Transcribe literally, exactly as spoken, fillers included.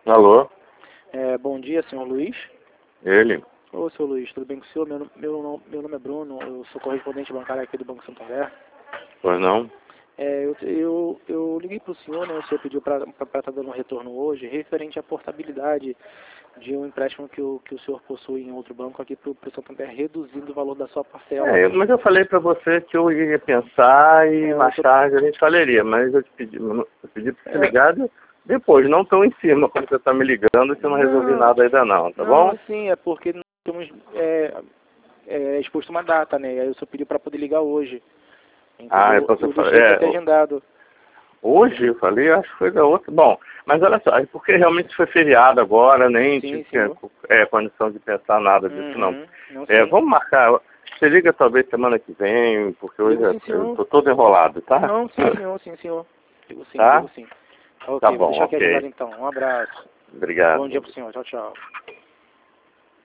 Alô? É, bom dia, senhor Luiz. Ele? Ô, senhor Luiz, tudo bem com o senhor? Meu, meu, nome- meu nome é Bruno, eu sou correspondente bancário aqui do Banco Santander. Pois não? É, eu, eu, eu liguei para o senhor, né, o senhor pediu para estar dando um retorno hoje, referente à portabilidade de um empréstimo que o, que o senhor possui em outro banco aqui para o Santander, reduzindo o valor da sua parcela. É, mas eu falei pra você que eu ia pensar e É, mais eu tô- tarde a gente falaria, mas eu te pedi, eu pedi pra você É. ligar depois, não tão em cima como você tá me ligando que eu não resolvi Não, nada ainda não, tá bom? Não, sim, é porque nós temos é, é, exposto uma data, né, e aí o senhor pediu para poder ligar hoje. Ah, Entendeu? então você Eu fala, deixei é, até agendado. hoje eu falei, acho que foi da outra. Bom, mas olha só, é porque realmente foi feriado agora, nem Sim, tive senhor. é, condição de pensar nada disso não. Uhum, não É, sim. vamos marcar, você liga talvez semana que vem, porque hoje Ligo é- sim, eu senhor. tô todo enrolado, tá? Não, sim, senhor, sim, senhor. Ligo sim, Tá? ligo sim. Tá Ok, vou bom, deixar aqui agendado ok. então. Um abraço. Bom dia Obrigado. pro senhor. Tchau, tchau.